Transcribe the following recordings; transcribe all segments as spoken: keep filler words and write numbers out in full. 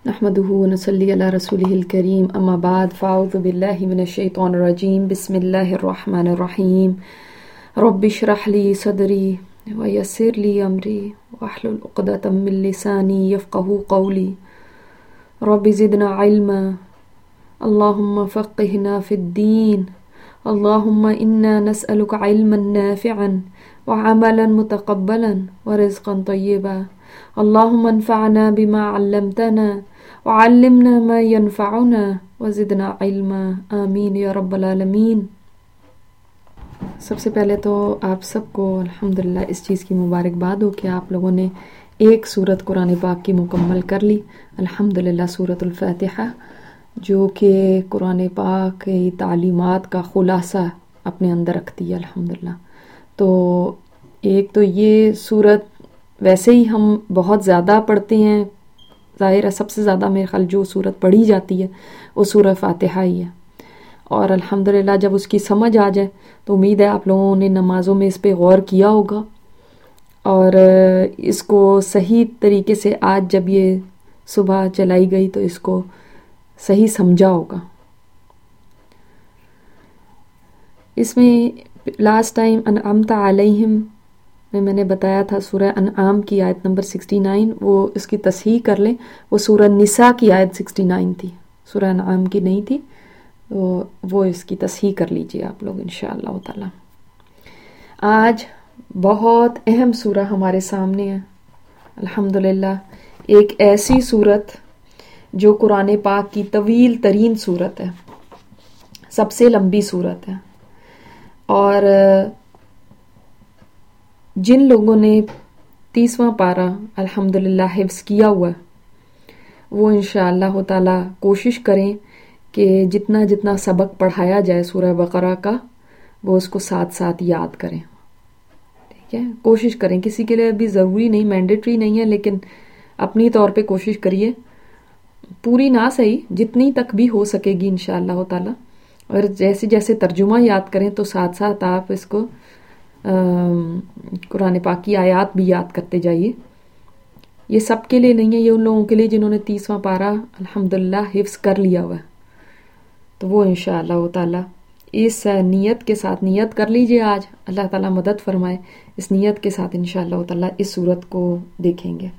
नहमदुहु व नसल्ली अला रसूलिहिल करीम अम्मा बाद फ़अऊज़ु बिल्लाहि मिनश शैतानिर रजीम बिस्मिल्लाहिर रहमानिर रहीम रब्बि इश्रह ली सदरी व यस्सिर ली अमरी वहलुल उक़दतम मिन लिसानी यफ़क़हू क़ौली रब्बि ज़िदना इल्मा अल्लाहुम्मा फ़क़्क़िहना फ़िद्दीन अल्लाहुम्मा इन्ना नस्अलुका इल्मन नाफ़िअन व अमलन मुतक़ब्बलन व रिज़्क़न तय्यिबा अल्लाहुम्मा अन्फ़अना बिमा अल्लमतना व अल्लिमना मा यनफ़अुना व ज़िदना इल्मा आमीन या रब्बल आलमीन। सबसे पहले तो आप सबको अल्हम्दुलिल्लाह इस चीज़ की मुबारकबाद हो कि आप लोगों ने एक सूरत कुरान पाक की मुकम्मल कर ली, अल्हम्दुलिल्लाह सूरतुल फ़ातिहा, जो कि कुरान पाक की तालीमात का खुलासा अपने अंदर रखती है अल्हम्दुलिल्लाह। तो एक तो ये सूरत वैसे ही हम बहुत ज़्यादा पढ़ते हैं, ज़ाहिर है सबसे ज़्यादा मेरे ख्याल जो सूरत पढ़ी जाती है वो सूरह फ़ातिहा ही है, और अल्हम्दुलिल्लाह जब उसकी समझ आ जाए तो उम्मीद है आप लोगों ने नमाज़ों में इस पे गौर किया होगा और इसको सही तरीके से आज जब ये सुबह चलाई गई तो इसको सही समझा होगा। इसमें लास्ट टाइम अनअमता अलैहिम में मैंने बताया था सूरह अनआम की आयत नंबर सिक्सटी नाइन, वो इसकी तस्हीह कर लें, वो सूरह निसा की आयत सिक्सटी नाइन थी, सूरह अनआम की नहीं थी, तो वो इसकी तस्हीह कर लीजिए आप लोग इंशाअल्लाह ताला। आज बहुत अहम सूरह हमारे सामने है अल्हम्दुलिल्लाह, एक ऐसी सूरत जो कुरान पाक की तवील तरीन सूरत है, सबसे लंबी सूरत है, और जिन लोगों ने तीसवां पारा अल्हम्दुलिल्लाह हिफ्ज़ किया हुआ वो इंशाअल्लाह ताला कोशिश करें कि जितना जितना सबक पढ़ाया जाए सूरह बकरा का वो उसको साथ साथ याद करें, ठीक है। कोशिश करें, किसी के लिए अभी ज़रूरी नहीं, मैंडेटरी नहीं है, लेकिन अपनी तौर पे कोशिश करिए, पूरी ना सही जितनी तक भी हो सकेगी इंशाअल्लाह ताला। और जैसे जैसे तर्जुमा याद करें तो साथ साथ आप इसको कुरान पाक की आयत भी याद करते जाइए। ये सब के लिए नहीं है, ये उन लोगों के लिए जिन्होंने तीसवां पारा अल्हम्दुलिल्लाह हिफ्ज़ कर लिया हुआ है, तो वो इंशाअल्लाह ताला इस नियत के साथ नियत कर लीजिए। आज अल्लाह ताला मदद फरमाए, इस नियत के साथ इंशाअल्लाह ताला इस सूरत को देखेंगे।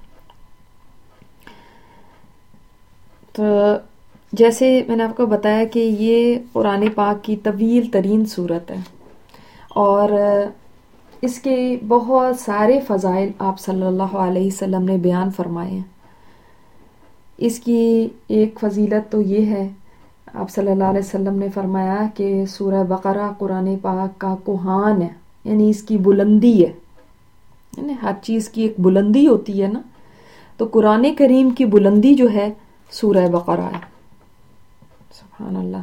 तो जैसे मैंने आपको बताया कि ये कुरान पाक की तवील तरीन सूरत है और इसके बहुत सारे फ़ज़ाइल आप सल्लल्लाहु अलैहि वसल्लम ने बयान फरमाए हैं। इसकी एक फ़जीलत तो ये है, आप सल्लल्लाहु अलैहि वसल्लम ने फरमाया कि सूरह बकरा कुरान पाक का कुहान है, यानी इसकी बुलंदी है, यानी हर चीज़ की एक बुलंदी होती है ना, तो कुरान करीम की बुलंदी जो है सूरह बकरा है, सुभान अल्लाह।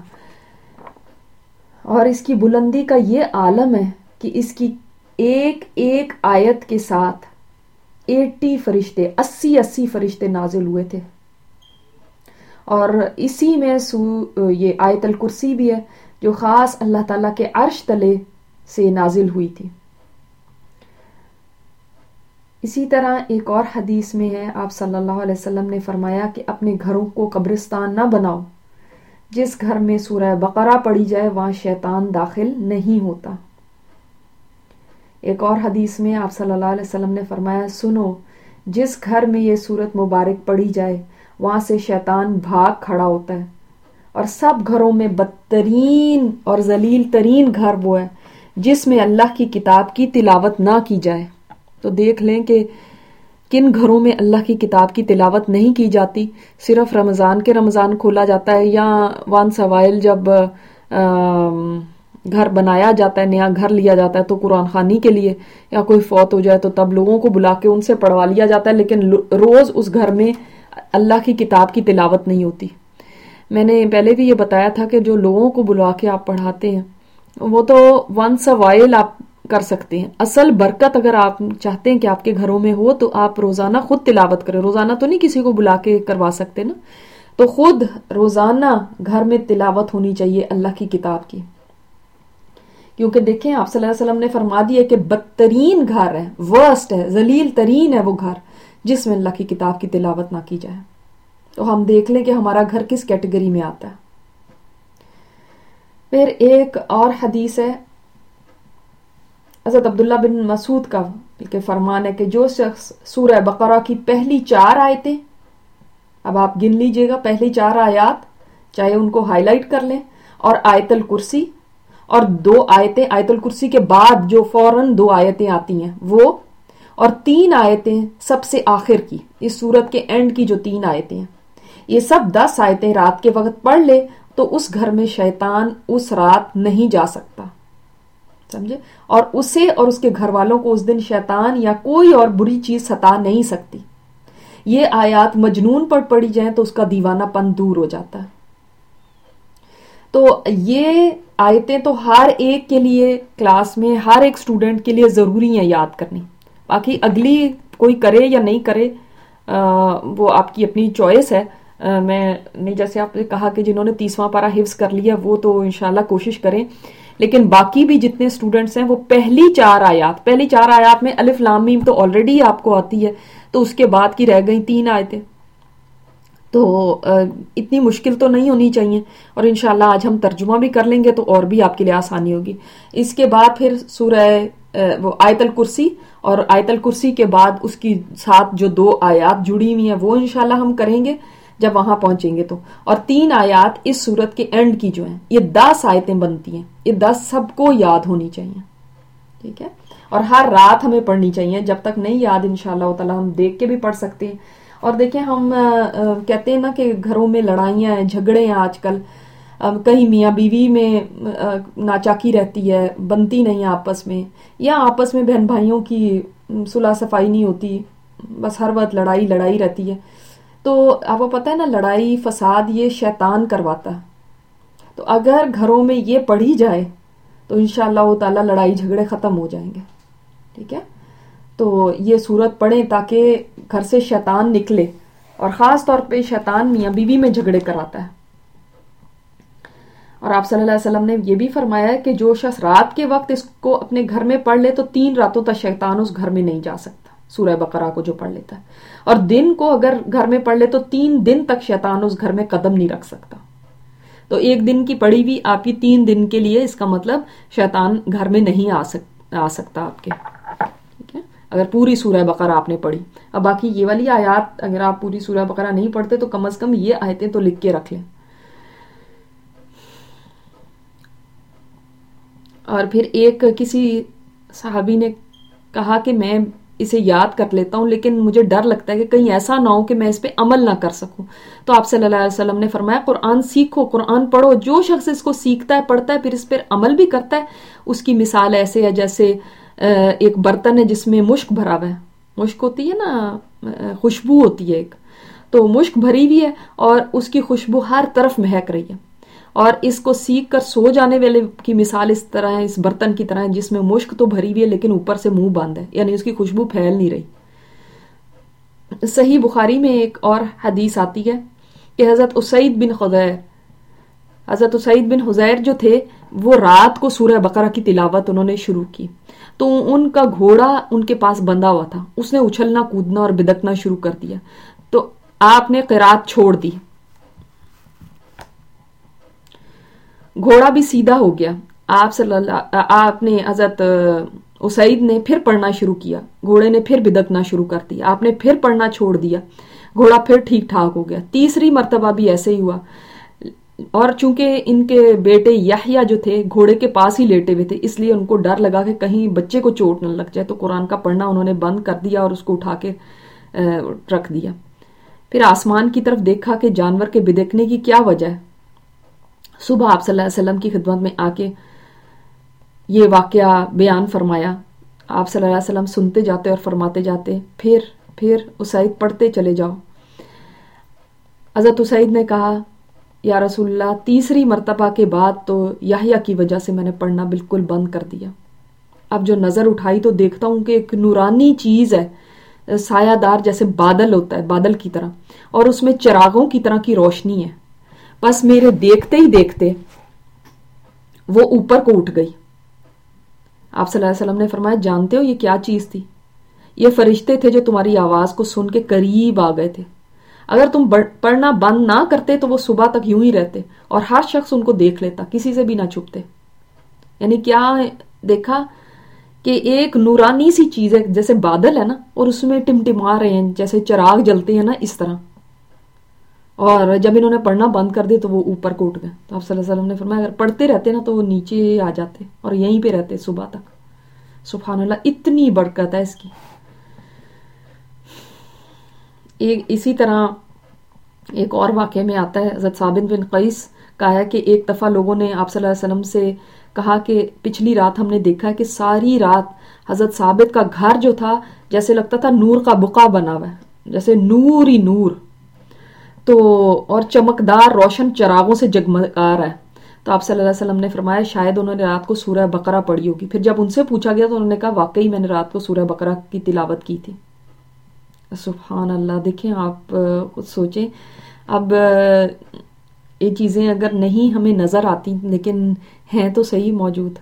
और इसकी बुलंदी का ये आलम है कि इसकी एक एक आयत के साथ अस्सी फरिश्ते अस्सी अस्सी फरिश्ते नाजिल हुए थे, और इसी में सू ये आयतल कुर्सी भी है जो खास अल्लाह ताला के अर्श तले से नाजिल हुई थी। इसी तरह एक और हदीस में है, आप सल्लल्लाहु अलैहि वसल्लम ने फरमाया कि अपने घरों को कब्रिस्तान ना बनाओ, जिस घर में सूरह बकरा पढ़ी जाए वहां शैतान दाखिल नहीं होता। एक और हदीस में आप सल्लल्लाहु अलैहि वसल्लम ने फरमाया, सुनो, जिस घर में ये सूरत मुबारक पढ़ी जाए वहां से शैतान भाग खड़ा होता है, और सब घरों में बदतरीन और जलील तरीन घर वो है जिसमें अल्लाह की किताब की तिलावत ना की जाए। तो देख लें कि किन घरों में अल्लाह की किताब की तिलावत नहीं की जाती, सिर्फ रमज़ान के रमज़ान खोला जाता है, या वंस अवाइल जब आ, घर बनाया जाता है, नया घर लिया जाता है तो कुरान खानी के लिए, या कोई फौत हो जाए तो तब लोगों को बुला के उनसे पढ़वा लिया जाता है, लेकिन रोज उस घर में अल्लाह की किताब की तिलावत नहीं होती। मैंने पहले भी ये बताया था कि जो लोगों को बुला के आप पढ़ाते हैं वो तो वंस अ वाइल आप कर सकते हैं, असल बरकत अगर आप चाहते हैं कि आपके घरों में हो तो आप रोजाना खुद तिलावत करें। रोजाना तो नहीं किसी को बुला के करवा सकते ना, तो खुद रोजाना घर में तिलावत होनी चाहिए अल्लाह की किताब की, क्योंकि देखें आप सल्लल्लाहु अलैहि वसल्लम ने फरमा दिया कि बदतरीन घर है, वर्स्ट है, जलील तरीन है वो घर जिसमें अल्लाह की किताब की तिलावत ना की जाए। تو ہم دیکھ لیں کہ ہمارا گھر کس کیٹیگری میں آتا ہے. پھر ایک اور حدیث ہے حضرت عبداللہ بن مسعود کا کہ فرمان ہے کہ جو شخص سورہ بقرہ کی پہلی چار آیتیں، اب آپ گن لیجئے گا پہلی چار آیات، چاہے ان کو ہائی لائٹ کر لیں، اور آیت الکرسی اور دو آیتیں آیت الکرسی کے بعد جو فوراً دو آیتیں آتی ہیں وہ، اور تین آیتیں سب سے آخر کی، اس سورت کے اینڈ کی جو تین آیتیں ہیں، یہ سب دس آیتیں رات کے وقت پڑھ لے تو اس گھر میں شیطان اس رات نہیں جا سکتا، سمجھے، اور اسے اور اس کے گھر والوں کو اس دن شیطان یا کوئی اور بری چیز ستا نہیں سکتی. یہ آیات مجنون پر پڑھی جائیں تو اس کا دیوانہ پن دور ہو جاتا ہے. تو یہ آیتیں تو ہر ایک کے لیے کلاس میں ہر ایک اسٹوڈنٹ کے لیے ضروری ہیں یاد کرنی. باقی اگلی کوئی کرے یا نہیں کرے وہ آپ کی اپنی چوائس ہے. میں نے جیسے آپ نے کہا کہ جنہوں نے تیسواں پارہ حفظ کر لیا وہ تو انشاءاللہ کوشش کریں، لیکن باقی بھی جتنے اسٹوڈنٹس ہیں وہ پہلی چار آیات پہلی چار آیات میں الف لام میم تو آلریڈی آپ کو آتی ہے، تو اس کے بعد کی رہ گئی تین آیتیں، تو اتنی مشکل تو نہیں ہونی چاہیے، اور انشاءاللہ آج ہم ترجمہ بھی کر لیں گے تو اور بھی آپ کے لیے آسانی ہوگی. اس کے بعد پھر سورہ وہ آیت الکرسی، اور آیت الکرسی کے بعد اس کی ساتھ جو دو آیات جڑی ہوئی ہیں وہ انشاءاللہ ہم کریں گے جب وہاں پہنچیں گے تو، اور تین آیات اس سورت کے اینڈ کی جو ہیں، یہ دس آیتیں بنتی ہیں، یہ دس سب کو یاد ہونی چاہیے، ٹھیک ہے، اور ہر رات ہمیں پڑھنی چاہیے. جب تک نہیں یاد انشاءاللہ تعالی ہم دیکھ کے بھی پڑھ سکتے ہیں. اور دیکھیں ہم کہتے ہیں نا کہ گھروں میں لڑائیاں ہیں، جھگڑے ہیں آج کل، کہیں میاں بیوی میں ناچاکی رہتی ہے، بنتی نہیں آپس میں، یا آپس میں بہن بھائیوں کی صلح صفائی نہیں ہوتی، بس ہر وقت لڑائی لڑائی رہتی ہے. تو آپ کو پتہ ہے نا لڑائی فساد یہ شیطان کرواتا ہے. تو اگر گھروں میں یہ پڑھی جائے تو انشاءاللہ تعالی لڑائی جھگڑے ختم ہو جائیں گے، ٹھیک ہے. تو یہ سورت پڑھیں تاکہ گھر سے شیطان نکلے، اور خاص طور پہ شیطان میاں بیوی میں جھگڑے کراتا ہے. اور آپ صلی اللہ علیہ وسلم نے یہ بھی فرمایا ہے کہ جو شخص رات کے وقت اس کو اپنے گھر میں پڑھ لے تو تین راتوں تک شیطان اس گھر میں نہیں جا سکتا، سورہ بقرہ کو جو پڑھ لیتا ہے. اور دن کو اگر گھر میں پڑھ لے تو تین دن تک شیطان اس گھر میں قدم نہیں رکھ سکتا. تو ایک دن کی پڑھی بھی آپ کی تین دن کے لیے، اس کا مطلب شیطان گھر میں نہیں آ سک آ سکتا آپ کے، ٹھیک ہے، اگر پوری سورہ بقرہ آپ نے پڑھی. اب باقی یہ والی آیات اگر آپ پوری سورہ بقرہ نہیں پڑھتے تو کم از کم یہ آیتیں تو لکھ کے رکھ لیں. اور پھر ایک کسی صحابی نے کہا کہ میں اسے یاد کر لیتا ہوں لیکن مجھے ڈر لگتا ہے کہ کہیں ایسا نہ ہو کہ میں اس پہ عمل نہ کر سکوں. تو آپ صلی اللہ علیہ وسلم نے فرمایا قرآن سیکھو، قرآن پڑھو. جو شخص اس کو سیکھتا ہے، پڑھتا ہے، پھر اس پر عمل بھی کرتا ہے، اس کی مثال ایسے ہے جیسے ایک برتن ہے جس میں مشک بھرا ہوا ہے. مشک ہوتی ہے نا، خوشبو ہوتی ہے ایک، تو مشک بھری ہوئی ہے اور اس کی خوشبو ہر طرف مہک رہی ہے. اور اس کو سیکھ کر سو جانے والے کی مثال اس طرح ہے، اس برتن کی طرح ہے جس میں مشک تو بھری ہوئی ہے لیکن اوپر سے منہ بند ہے، یعنی اس کی خوشبو پھیل نہیں رہی. صحیح بخاری میں ایک اور حدیث آتی ہے کہ حضرت اسید بن حضیر حضرت اسید بن حضیر جو تھے وہ رات کو سورہ بقرہ کی تلاوت انہوں نے شروع کی، تو ان کا گھوڑا ان کے پاس بندھا ہوا تھا، اس نے اچھلنا کودنا اور بدکنا شروع کر دیا. تو آپ نے قرات چھوڑ دی، گھوڑا بھی سیدھا ہو گیا. آپ صلی اللہ آپ نے حضرت اسید نے پھر پڑھنا شروع کیا، گھوڑے نے پھر بدکنا شروع کر دیا، آپ نے پھر پڑھنا چھوڑ دیا، گھوڑا پھر ٹھیک ٹھاک ہو گیا. تیسری مرتبہ بھی ایسے ہی ہوا، اور چونکہ ان کے بیٹے یحییٰ جو تھے گھوڑے کے پاس ہی لیٹے ہوئے تھے، اس لیے ان کو ڈر لگا کہ کہیں بچے کو چوٹ نہ لگ جائے، تو قرآن کا پڑھنا انہوں نے بند کر دیا اور اس کو اٹھا کے رکھ دیا. پھر آسمان کی طرف دیکھا کہ جانور کے بدکنے کی کیا وجہ ہے. صبح آپ صلی اللہ علیہ وسلم کی خدمت میں آ کے یہ واقعہ بیان فرمایا. آپ صلی اللہ علیہ وسلم سنتے جاتے اور فرماتے جاتے، پھر پھر اسید پڑھتے چلے جاؤ. حضرت اسید نے کہا یا رسول اللہ تیسری مرتبہ کے بعد تو یحییٰ کی وجہ سے میں نے پڑھنا بالکل بند کر دیا. اب جو نظر اٹھائی تو دیکھتا ہوں کہ ایک نورانی چیز ہے، سایہ دار جیسے بادل ہوتا ہے، بادل کی طرح، اور اس میں چراغوں کی طرح کی روشنی ہے. بس میرے دیکھتے ہی دیکھتے وہ اوپر کو اٹھ گئی. آپ صلی اللہ علیہ وسلم نے فرمایا جانتے ہو یہ کیا چیز تھی؟ یہ فرشتے تھے جو تمہاری آواز کو سن کے قریب آ گئے تھے. اگر تم پڑھنا بند نہ کرتے تو وہ صبح تک یوں ہی رہتے اور ہر شخص ان کو دیکھ لیتا، کسی سے بھی نہ چھپتے. یعنی کیا دیکھا کہ ایک نورانی سی چیز ہے جیسے بادل ہے نا، اور اس میں ٹمٹما رہے ہیں جیسے چراغ جلتے ہیں نا، اس طرح. اور جب انہوں نے پڑھنا بند کر دیا تو وہ اوپر کو اٹھ گئے. تو آپ صلی اللہ علیہ وسلم نے فرمایا اگر پڑھتے رہتے نا تو وہ نیچے آ جاتے اور یہیں پہ رہتے صبح تک. سبحان اللہ، اتنی برکت ہے اس کی. ایک اسی طرح ایک اور واقعے میں آتا ہے، حضرت ثابت بن قیس کا ہے کہ ایک دفعہ لوگوں نے آپ صلی اللہ علیہ وسلم سے کہا کہ پچھلی رات ہم نے دیکھا کہ ساری رات حضرت ثابت کا گھر جو تھا جیسے لگتا تھا نور کا بقعہ بنا ہوا ہے، جیسے نور ہی نور، تو اور چمکدار روشن چراغوں سے جگمگا رہا ہے. تو آپ صلی اللہ علیہ وسلم نے فرمایا شاید انہوں نے رات کو سورہ بقرہ پڑھی ہوگی. پھر جب ان سے پوچھا گیا تو انہوں نے کہا واقعی میں نے رات کو سورہ بقرہ کی تلاوت کی تھی. سبحان اللہ. دیکھیں آپ کچھ سوچیں، اب یہ چیزیں اگر نہیں ہمیں نظر آتی لیکن ہیں تو صحیح موجود.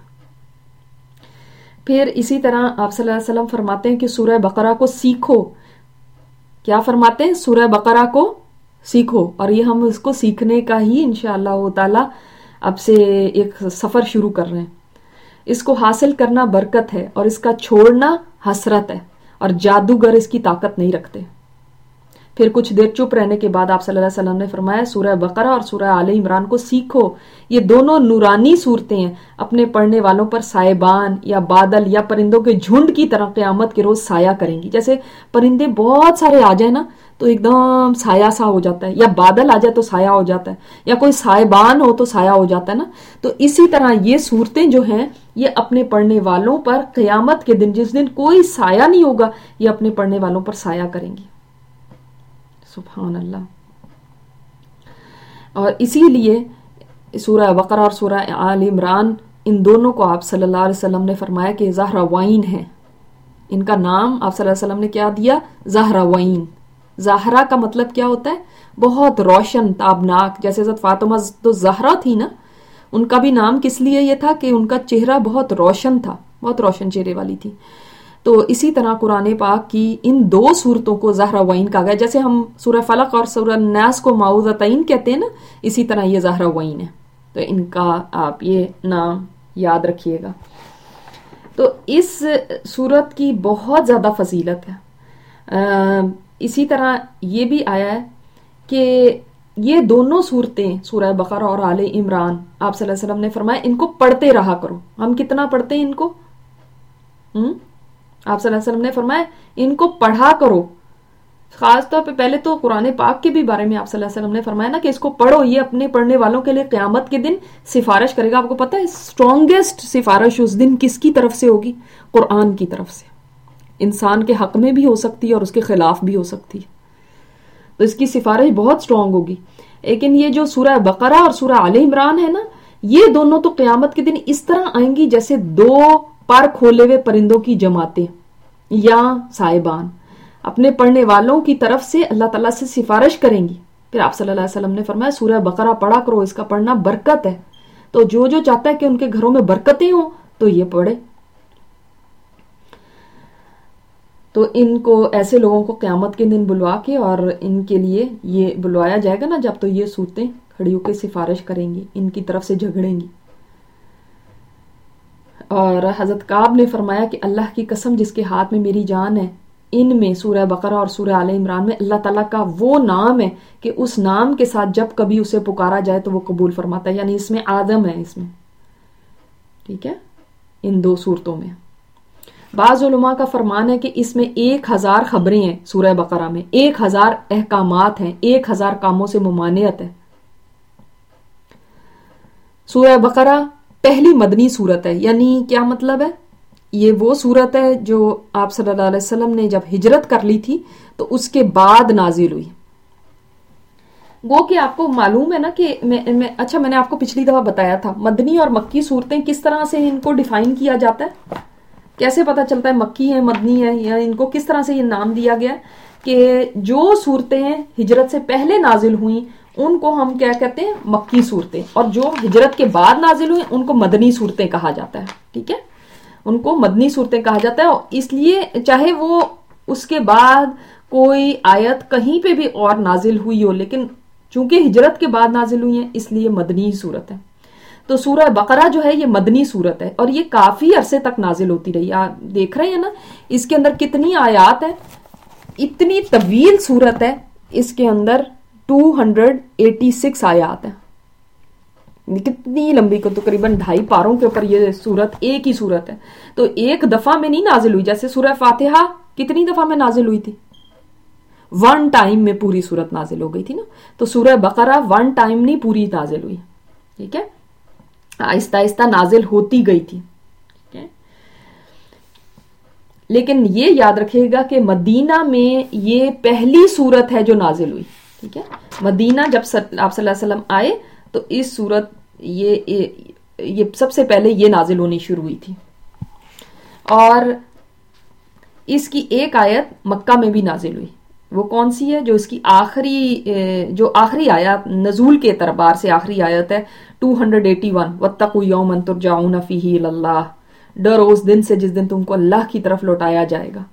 پھر اسی طرح آپ صلی اللہ علیہ وسلم فرماتے ہیں کہ سورہ بقرہ کو سیکھو. کیا فرماتے ہیں؟ سورہ بقرہ کو سیکھو. اور یہ ہم اس کو سیکھنے کا ہی انشاءاللہ تعالی اب سے ایک سفر شروع کر رہے ہیں. اس کو حاصل کرنا برکت ہے اور اس کا چھوڑنا حسرت ہے، اور جادوگر اس کی طاقت نہیں رکھتے. پھر کچھ دیر چپ رہنے کے بعد آپ صلی اللہ علیہ وسلم نے فرمایا سورہ بقرہ اور سورہ آل عمران کو سیکھو، یہ دونوں نورانی صورتیں ہیں، اپنے پڑھنے والوں پر سائبان یا بادل یا پرندوں کے جھنڈ کی طرح قیامت کے روز سایہ کریں گی. جیسے پرندے بہت سارے آ جائیں نا تو ایک دم سایہ سا ہو جاتا ہے، یا بادل آ جائے تو سایہ ہو جاتا ہے، یا کوئی سائبان ہو تو سایہ ہو جاتا ہے نا. تو اسی طرح یہ صورتیں جو ہیں یہ اپنے پڑھنے والوں پر قیامت کے دن، جس دن کوئی سایہ نہیں ہوگا، یہ اپنے پڑھنے والوں پر سایہ کریں گی. سبحان اللہ. اور اسی لیے سورہ بقرہ اور سورہ آل عمران ان دونوں کو آپ صلی اللہ علیہ وسلم نے فرمایا کہ زہراوین ہیں. ان کا نام آپ صلی اللہ علیہ وسلم نے کیا دیا؟ زہراوین. زہرا کا مطلب کیا ہوتا ہے؟ بہت روشن تابناک. جیسے حضرت فاطمہ تو زہرا تھی نا، ان کا بھی نام کس لیے یہ تھا کہ ان کا چہرہ بہت روشن تھا، بہت روشن چہرے والی تھی. تو اسی طرح قرآن پاک کی ان دو صورتوں کو زہراوین کہا گیا. جیسے ہم سورہ فلق اور سورہ الناس کو معوذتین کہتے ہیں نا، اسی طرح یہ زہراوین ہے. تو ان کا آپ یہ نام یاد رکھیے گا. تو اس صورت کی بہت زیادہ فضیلت ہے. اسی طرح یہ بھی آیا ہے کہ یہ دونوں صورتیں سورہ بقرہ اور آل عمران آپ صلی اللہ علیہ وسلم نے فرمایا ان کو پڑھتے رہا کرو. ہم کتنا پڑھتے ہیں ان کو؟ ہم آپ صلی اللہ علیہ وسلم نے فرمایا ان کو پڑھا کرو. خاص طور پہ پہلے تو قرآن پاک کے بھی بارے میں آپ صلی اللہ علیہ وسلم نے فرمایا نا کہ اس کو پڑھو، یہ اپنے پڑھنے والوں کے لیے قیامت کے دن سفارش کرے گا. آپ کو پتہ ہے اسٹرانگیسٹ سفارش اس دن کس کی طرف سے ہوگی؟ قرآن کی طرف سے. انسان کے حق میں بھی ہو سکتی ہے اور اس کے خلاف بھی ہو سکتی ہے، تو اس کی سفارش بہت اسٹرانگ ہوگی. لیکن یہ جو سورہ بقرہ اور سورہ آل عمران ہے نا، یہ دونوں تو قیامت کے دن اس طرح آئیں گی جیسے دو پر کھولے ہوئے پرندوں کی جماعتیں یا سائبان اپنے پڑھنے والوں کی طرف سے اللہ تعالیٰ سے سفارش کریں گی. پھر آپ صلی اللہ علیہ وسلم نے فرمایا سورہ بقرہ پڑھا کرو، اس کا پڑھنا برکت ہے. تو جو جو چاہتا ہے کہ ان کے گھروں میں برکتیں ہوں تو یہ پڑھے. تو ان کو ایسے لوگوں کو قیامت کے دن بلوا کے اور ان کے لیے یہ بلوایا جائے گا نا جب تو یہ صورتیں کھڑی ہو کے سفارش کریں گی، ان کی طرف سے جھگڑیں گی. اور حضرت کعب نے فرمایا کہ اللہ کی قسم جس کے ہاتھ میں میری جان ہے، ان میں سورہ بقرہ اور سورہ آل عمران میں اللہ تعالیٰ کا وہ نام ہے کہ اس نام کے ساتھ جب کبھی اسے پکارا جائے تو وہ قبول فرماتا ہے. یعنی اس میں آدم ہے، اس میں ٹھیک ہے ان دو صورتوں میں. بعض علماء کا فرمان ہے کہ اس میں ایک ہزار خبریں ہیں. سورہ بقرہ میں ایک ہزار احکامات ہیں، ایک ہزار کاموں سے ممانعت ہے. سورہ بقرہ پہلی مدنی صورت ہے. یعنی کیا مطلب ہے؟ یہ وہ صورت ہے جو آپ صلی اللہ علیہ وسلم نے جب ہجرت کر لی تھی تو اس کے بعد نازل ہوئی. گو کہ آپ کو معلوم ہے نا کہ میں, میں اچھا میں نے آپ کو پچھلی دفعہ بتایا تھا مدنی اور مکی صورتیں کس طرح سے ان کو ڈیفائن کیا جاتا ہے، کیسے پتا چلتا ہے مکی ہے مدنی ہے، یا ان کو کس طرح سے یہ نام دیا گیا کہ جو صورتیں ہجرت سے پہلے نازل ہوئیں ان کو ہم کیا کہتے ہیں؟ مکی صورتیں، اور جو ہجرت کے بعد نازل ہوئیں ان کو مدنی صورتیں کہا جاتا ہے. ٹھیک ہے، ان کو مدنی صورتیں کہا جاتا ہے. اس لیے چاہے وہ اس کے بعد کوئی آیت کہیں پہ بھی اور نازل ہوئی ہو، لیکن چونکہ ہجرت کے بعد نازل ہوئی ہیں اس لیے مدنی صورت ہے. تو سورہ بقرہ جو ہے یہ مدنی صورت ہے اور یہ کافی عرصے تک نازل ہوتی رہی. آپ دیکھ رہے ہیں نا اس کے اندر کتنی آیات ہیں، اتنی طویل صورت ہے، اس کے اندر دو سو چھیاسی آیات ہیں. کتنی لمبی کو تقریباً ڈھائی پاروں کے اوپر یہ صورت ایک ہی صورت ہے. تو ایک دفعہ میں نہیں نازل ہوئی، جیسے سورہ فاتحہ کتنی دفعہ میں نازل ہوئی تھی، ون ٹائم میں پوری صورت نازل ہو گئی تھی نا. تو سورہ بقرہ ون ٹائم نہیں پوری نازل ہوئی، ٹھیک ہے، آہستہ آہستہ نازل ہوتی گئی تھی. لیکن یہ یاد رکھیے گا کہ مدینہ میں یہ پہلی صورت ہے جو نازل ہوئی. ٹھیک ہے، مدینہ جب آپ صلی اللہ علیہ وسلم آئے تو اس صورت یہ یہ سب سے پہلے یہ نازل ہونی شروع ہوئی تھی. اور اس کی ایک آیت مکہ میں بھی نازل ہوئی. وہ کون سی ہے؟ جو اس کی آخری جو آخری آیت نزول کے اعتبار سے آخری آیت ہے دو سو اٹھاسی، وَاتَّقُوا يَوْمًا تُرْجَعُونَ فِيهِ إِلَى اللَّهِ، ڈرو اس دن سے جس دن تم کو اللہ کی طرف لوٹایا جائے گا.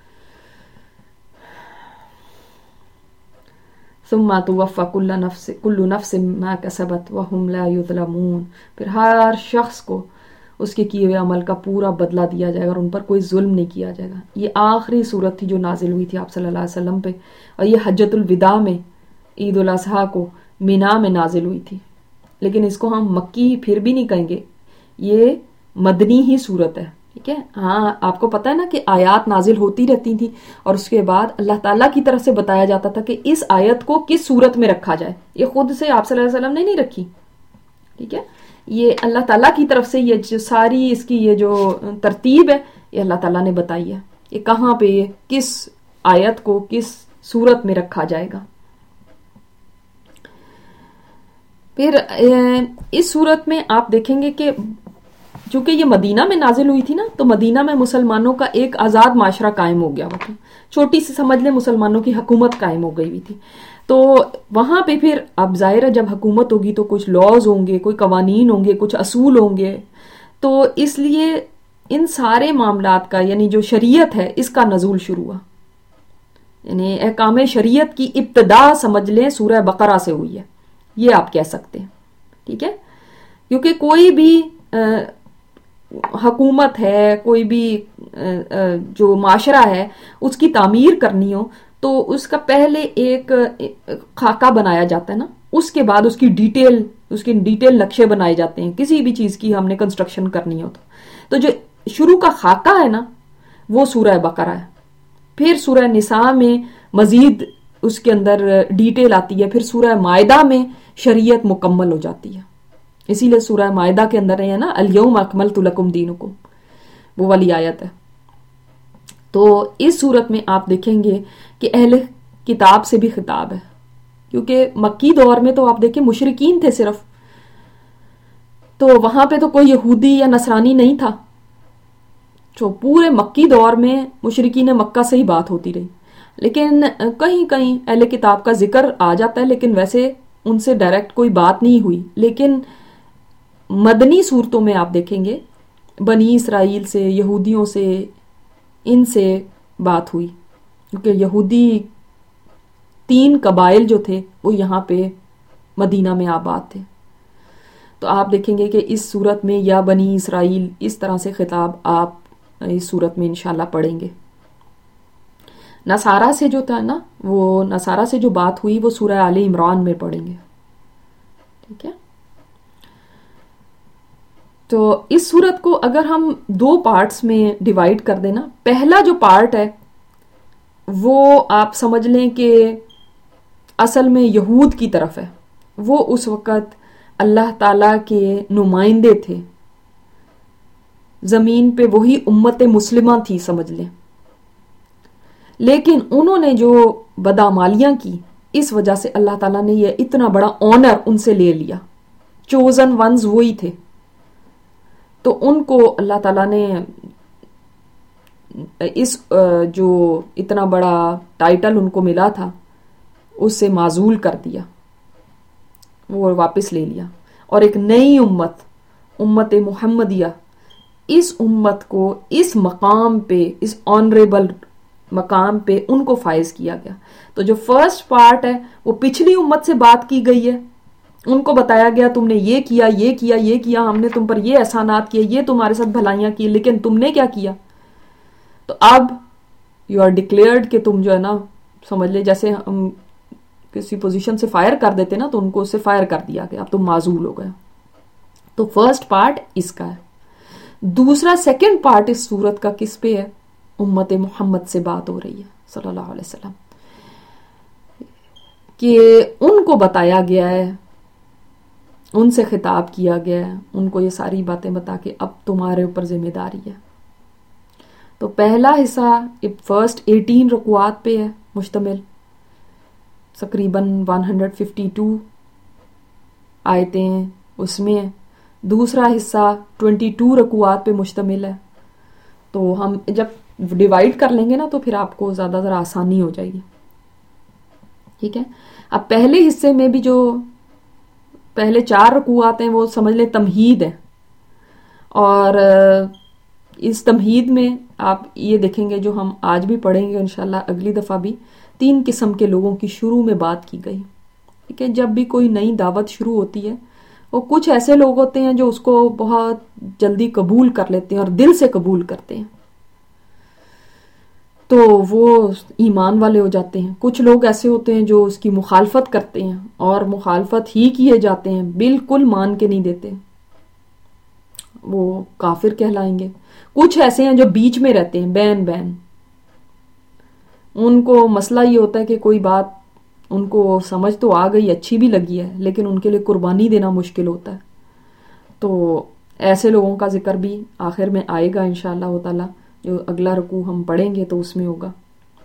ثُمَّ تُوَفَّى كُلُّ نَفْسٍ كُلُّ نَفْسٍ مَا كَسَبَتْ وَهُمْ لَا يُظْلَمُونَ. پھر ہر شخص کو اس کے کیے ہوئے عمل کا پورا بدلہ دیا جائے گا اور ان پر کوئی ظلم نہیں کیا جائے گا. یہ آخری صورت تھی جو نازل ہوئی تھی آپ صلی اللہ علیہ وسلم پہ، اور یہ حجۃ الوداع میں عید الاضحیٰ کو مینا میں نازل ہوئی تھی. لیکن اس کو ہم مکی پھر بھی نہیں کہیں گے، یہ مدنی ہی صورت ہے. ٹھیک ہے، ہاں آپ کو پتا ہے نا کہ آیات نازل ہوتی رہتی تھی اور اس کے بعد اللہ تعالیٰ کی طرف سے بتایا جاتا تھا کہ اس آیت کو کس صورت میں رکھا جائے. یہ خود سے آپ صلی اللہ علیہ وسلم نے نہیں رکھی. ٹھیک ہے، یہ اللہ تعالیٰ کی طرف سے یہ جو ساری اس کی یہ جو ترتیب ہے یہ اللہ تعالیٰ نے بتائی ہے کہ کہاں پہ کس آیت کو کس صورت میں رکھا جائے گا. پھر اس صورت میں آپ دیکھیں گے کہ چونکہ یہ مدینہ میں نازل ہوئی تھی نا، تو مدینہ میں مسلمانوں کا ایک آزاد معاشرہ قائم ہو گیا ہوا تھا. چھوٹی سی سمجھ لیں مسلمانوں کی حکومت قائم ہو گئی ہوئی تھی. تو وہاں پہ پھر اب ظاہر ہے جب حکومت ہوگی تو کچھ لاز ہوں گے، کوئی قوانین ہوں گے، کچھ اصول ہوں گے. تو اس لیے ان سارے معاملات کا یعنی جو شریعت ہے اس کا نزول شروع ہوا. یعنی احکام شریعت کی ابتدا سمجھ لیں سورہ بقرہ سے ہوئی ہے، یہ آپ کہہ سکتے ہیں. ٹھیک ہے، کیونکہ کوئی بھی حکومت ہے، کوئی بھی جو معاشرہ ہے اس کی تعمیر کرنی ہو تو اس کا پہلے ایک خاکہ بنایا جاتا ہے نا، اس کے بعد اس کی ڈیٹیل اس کی ڈیٹیل نقشے بنائے جاتے ہیں. کسی بھی چیز کی ہم نے کنسٹرکشن کرنی ہو تو تو جو شروع کا خاکہ ہے نا وہ سورہ بقرہ ہے. پھر سورہ نساء میں مزید اس کے اندر ڈیٹیل آتی ہے، پھر سورہ مائدہ میں شریعت مکمل ہو جاتی ہے. اسی لیے سورہ مائدہ کے اندر ہے نا الیوم اکملت لکم دینکم، وہ والی آیت ہے. تو اس صورت میں آپ دیکھیں گے کہ اہل کتاب سے بھی خطاب ہے، کیونکہ مکی دور میں تو آپ دیکھیں مشرکین تھے صرف، تو وہاں پہ تو کوئی یہودی یا نصرانی نہیں تھا. تو پورے مکی دور میں مشرکین مکہ سے ہی بات ہوتی رہی. لیکن کہیں کہیں اہل کتاب کا ذکر آ جاتا ہے، لیکن ویسے ان سے ڈائریکٹ کوئی بات نہیں ہوئی. لیکن مدنی صورتوں میں آپ دیکھیں گے بنی اسرائیل سے، یہودیوں سے، ان سے بات ہوئی، کیونکہ یہودی تین قبائل جو تھے وہ یہاں پہ مدینہ میں آباد تھے. تو آپ دیکھیں گے کہ اس صورت میں یا بنی اسرائیل اس طرح سے خطاب آپ اس صورت میں انشاءاللہ پڑھیں گے. نصارہ سے جو تھا نا، وہ نصارہ سے جو بات ہوئی وہ سورہ آل عمران میں پڑھیں گے. ٹھیک ہے، تو اس صورت کو اگر ہم دو پارٹس میں ڈیوائیڈ کر دینا، پہلا جو پارٹ ہے وہ آپ سمجھ لیں کہ اصل میں یہود کی طرف ہے. وہ اس وقت اللہ تعالی کے نمائندے تھے، زمین پہ وہی امت مسلمہ تھی سمجھ لیں. لیکن انہوں نے جو بدعمالیاں کی اس وجہ سے اللہ تعالیٰ نے یہ اتنا بڑا آنر ان سے لے لیا. چوزن ونز وہی تھے، تو ان کو اللہ تعالیٰ نے اس جو اتنا بڑا ٹائٹل ان کو ملا تھا اس سے معزول کر دیا، وہ واپس لے لیا. اور ایک نئی امت، امت محمدیہ، اس امت کو اس مقام پہ، اس آنریبل مقام پہ ان کو فائز کیا گیا. تو جو فرسٹ پارٹ ہے وہ پچھلی امت سے بات کی گئی ہے, ان کو بتایا گیا تم نے یہ کیا یہ کیا یہ کیا, ہم نے تم پر یہ احسانات کیے, یہ تمہارے ساتھ بھلائیاں کی, لیکن تم نے کیا کیا. تو اب یو آر ڈکلیئرڈ کہ تم جو ہے نا, سمجھ لے جیسے ہم کسی پوزیشن سے فائر کر دیتے نا, تو ان کو اس سے فائر کر دیا گیا, اب تم معزول ہو گئے. تو فرسٹ پارٹ اس کا ہے. دوسرا سیکنڈ پارٹ اس سورت کا کس پہ ہے؟ امت محمد سے بات ہو رہی ہے صلی اللہ علیہ وسلم, کہ ان کو بتایا گیا ہے, ان سے خطاب کیا گیا ہے, ان کو یہ ساری باتیں بتا کے اب تمہارے اوپر ذمہ داری ہے. تو پہلا حصہ فرسٹ ایٹین رکوعات پہ ہے مشتمل, تقریباً ون ہنڈریڈ ففٹی ٹو آیتیں ہیں اس میں ہے. دوسرا حصہ ٹوینٹی ٹو رکوعات پہ مشتمل ہے. تو ہم جب ڈیوائڈ کر لیں گے نا تو پھر آپ کو زیادہ ذرا آسانی ہو جائے گی. ٹھیک ہے. اب پہلے حصے میں بھی جو پہلے چار رکوعات ہیں وہ سمجھ لیں تمہید ہے, اور اس تمہید میں آپ یہ دیکھیں گے جو ہم آج بھی پڑھیں گے انشاءاللہ اگلی دفعہ بھی, تین قسم کے لوگوں کی شروع میں بات کی گئی. ٹھیک ہے. جب بھی کوئی نئی دعوت شروع ہوتی ہے, وہ کچھ ایسے لوگ ہوتے ہیں جو اس کو بہت جلدی قبول کر لیتے ہیں اور دل سے قبول کرتے ہیں, تو وہ ایمان والے ہو جاتے ہیں. کچھ لوگ ایسے ہوتے ہیں جو اس کی مخالفت کرتے ہیں اور مخالفت ہی کیے جاتے ہیں, بالکل مان کے نہیں دیتے, وہ کافر کہلائیں گے. کچھ ایسے ہیں جو بیچ میں رہتے ہیں, بین بین, ان کو مسئلہ یہ ہوتا ہے کہ کوئی بات ان کو سمجھ تو آ گئی, اچھی بھی لگی ہے, لیکن ان کے لیے قربانی دینا مشکل ہوتا ہے. تو ایسے لوگوں کا ذکر بھی آخر میں آئے گا انشاءاللہ تعالی, جو اگلا رکوع ہم پڑھیں گے تو اس میں ہوگا.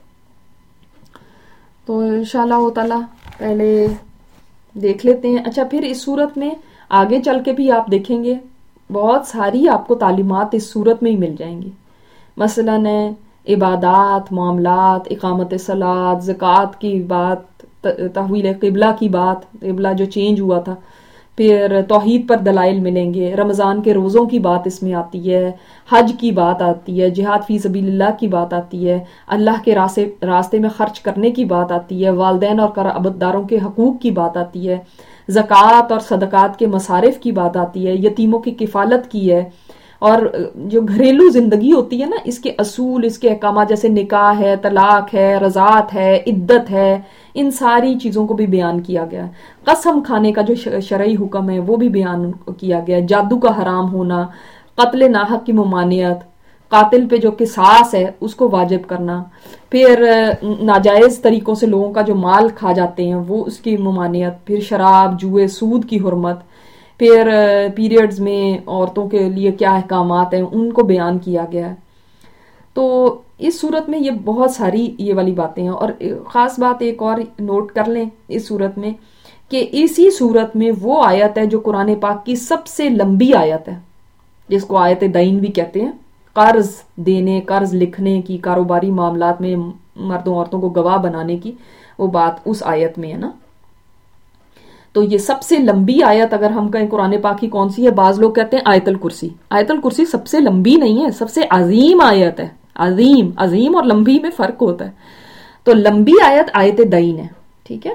تو انشاءاللہ تعالی پہلے دیکھ لیتے ہیں. اچھا, پھر اس صورت میں آگے چل کے بھی آپ دیکھیں گے بہت ساری آپ کو تعلیمات اس صورت میں ہی مل جائیں گی. مثلاً عبادات, معاملات, اقامت صلاۃ, زکوٰۃ کی بات, تحویل قبلہ کی بات, قبلہ جو چینج ہوا تھا, پھر توحید پر دلائل ملیں گے, رمضان کے روزوں کی بات اس میں آتی ہے, حج کی بات آتی ہے, جہاد فی سبیل اللہ کی بات آتی ہے, اللہ کے راستے میں خرچ کرنے کی بات آتی ہے, والدین اور قرابتداروں کے حقوق کی بات آتی ہے, زکوٰۃ اور صدقات کے مصارف کی بات آتی ہے, یتیموں کی کفالت کی ہے, اور جو گھریلو زندگی ہوتی ہے نا, اس کے اصول, اس کے احکامات, جیسے نکاح ہے, طلاق ہے, رضاعت ہے, عدت ہے, ان ساری چیزوں کو بھی بیان کیا گیا ہے. قسم کھانے کا جو شرعی حکم ہے وہ بھی بیان کیا گیا ہے. جادو کا حرام ہونا, قتل ناحق کی ممانعت, قاتل پہ جو قصاص ہے اس کو واجب کرنا, پھر ناجائز طریقوں سے لوگوں کا جو مال کھا جاتے ہیں وہ اس کی ممانعت, پھر شراب, جوئے, سود کی حرمت, پھر پیریڈز میں عورتوں کے لیے کیا احکامات ہیں ان کو بیان کیا گیا ہے. تو اس صورت میں یہ بہت ساری یہ والی باتیں ہیں. اور خاص بات ایک اور نوٹ کر لیں اس صورت میں, کہ اسی صورت میں وہ آیت ہے جو قرآن پاک کی سب سے لمبی آیت ہے, جس کو آیت دین بھی کہتے ہیں, قرض دینے, قرض لکھنے کی, کاروباری معاملات میں مردوں عورتوں کو گواہ بنانے کی, وہ بات اس آیت میں ہے نا. تو یہ سب سے لمبی آیت اگر ہم کہیں قرآن پاک کی کون سی ہے, بعض لوگ کہتے ہیں آیت الکرسی. آیت الکرسی سب سے لمبی نہیں ہے, سب سے عظیم آیت ہے. عظیم عظیم اور لمبی میں فرق ہوتا ہے. تو لمبی آیت آیت دین ہے. ٹھیک ہے.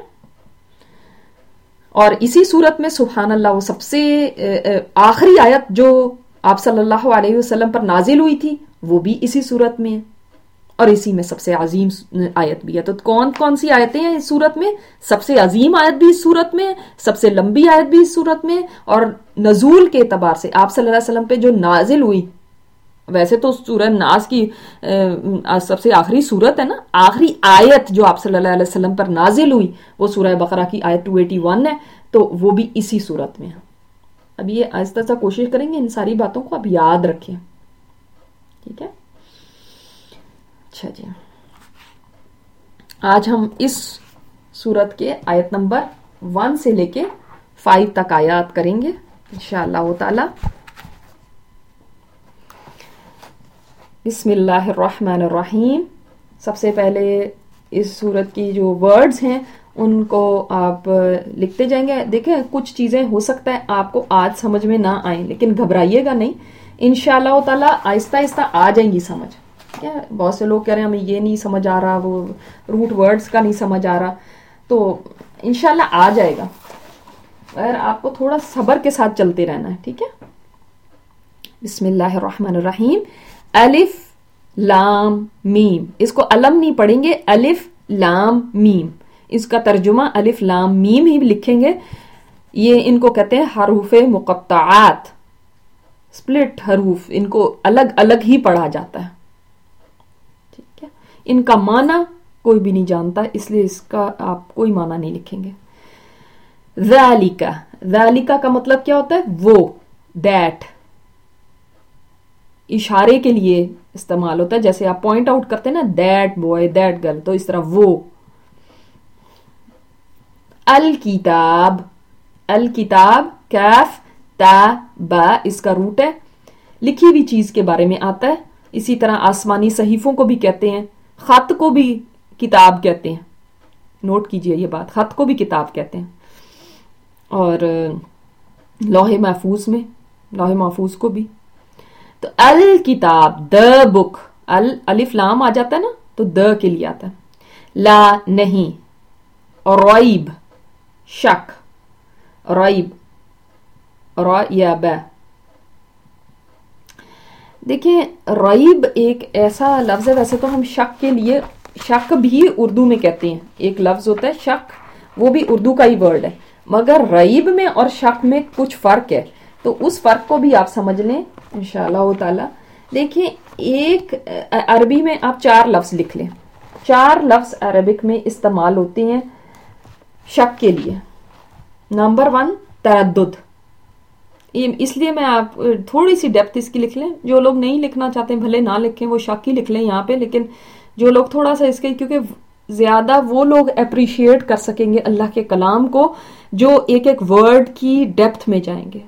اور اسی صورت میں سبحان اللہ وہ سب سے آخری آیت جو آپ صلی اللہ علیہ وسلم پر نازل ہوئی تھی وہ بھی اسی صورت میں ہے, اور اسی میں سب سے عظیم آیت بھی ہے. تو کون کون سی آیتیں ہیں اس صورت میں؟ سب سے عظیم آیت بھی اس صورت میں, سب سے لمبی آیت بھی اس صورت میں, اور نزول کے اعتبار سے آپ صلی اللہ علیہ وسلم پہ جو نازل ہوئی, ویسے تو سورہ ناس کی سب سے آخری صورت ہے نا, آخری آیت جو آپ صلی اللہ علیہ وسلم پر نازل ہوئی وہ سورہ بقرہ کی آیت دو سو اکیاسی ہے, تو وہ بھی اسی صورت میں ہے. اب یہ آہستہ آہستہ کوشش کریں گے ان ساری باتوں کو اب یاد رکھیں. ٹھیک ہے. اچھا جی, آج ہم اس سورت کے آیت نمبر ون سے لے کے فائیو تک آیات کریں گے انشاءاللہ تعالی. بسم اللہ الرحمن الرحیم. سب سے پہلے اس سورت کی جو ورڈز ہیں ان کو آپ لکھتے جائیں گے. دیکھیں کچھ چیزیں ہو سکتا ہے آپ کو آج سمجھ میں نہ آئیں, لیکن گھبرائیے گا نہیں, انشاءاللہ تعالی آہستہ آہستہ آ جائیں گی سمجھ. کیا بہت سے لوگ کہہ رہے ہیں ہمیں یہ نہیں سمجھ آ رہا, وہ روٹ ورڈز کا نہیں سمجھ آ رہا, تو انشاءاللہ آ جائے گا, اگر آپ کو تھوڑا صبر کے ساتھ چلتے رہنا ہے, ٹھیک ہے. بسم اللہ الرحمن الرحیم. الف لام میم, اس کو علم نہیں پڑھیں گے, الف لام میم, اس کا ترجمہ الف لام میم ہی لکھیں گے. یہ ان کو کہتے ہیں حروف مقطعات, سپلٹ حروف, ان کو الگ الگ ہی پڑھا جاتا ہے, ٹھیک ہے. ان کا معنی کوئی بھی نہیں جانتا, اس لیے اس کا آپ کوئی معنی نہیں لکھیں گے. ذالکا, ذالکا کا مطلب کیا ہوتا ہے؟ وہ, دیٹ, اشارے کے لیے استعمال ہوتا ہے, جیسے آپ پوائنٹ آؤٹ کرتے ہیں نا, دیٹ بوائے, دیٹ گرل, تو اس طرح وہ. الکتاب, الکتاب, کاف تا با, اس کا روٹ ہے, لکھی ہوئی چیز کے بارے میں آتا ہے. اسی طرح آسمانی صحیفوں کو بھی کہتے ہیں, خط کو بھی کتاب کہتے ہیں, نوٹ کیجئے یہ بات, خط کو بھی کتاب کہتے ہیں. اور لوح محفوظ میں, لوح محفوظ کو بھی. تو الکتاب, دا بک, ال الف لام آ جاتا ہے نا, تو دا کے لیے آتا ہے. لا نہیں, اور ریب شک, ریب را یا با. دیکھیں ریب ایک ایسا لفظ ہے, ویسے تو ہم شک کے لیے, شک بھی اردو میں کہتے ہیں, ایک لفظ ہوتا ہے شک, وہ بھی اردو کا ہی ورڈ ہے, مگر ریب میں اور شک میں کچھ فرق ہے, تو اس فرق کو بھی آپ سمجھ لیں انشاءاللہ تعالی. دیکھیں ایک عربی میں آپ چار لفظ لکھ لیں, چار لفظ عربک میں استعمال ہوتے ہیں شک کے لیے. نمبر ون تردد, اس لیے میں آپ تھوڑی سی ڈیپتھ اس کی لکھ لیں, جو لوگ نہیں لکھنا چاہتے ہیں بھلے نہ لکھیں, وہ شک ہی لکھ لیں یہاں پہ, لیکن جو لوگ تھوڑا سا اس کے, کیونکہ زیادہ وہ لوگ اپریشیٹ کر سکیں گے اللہ کے کلام کو جو ایک ایک ورڈ کی ڈیپتھ میں جائیں گے.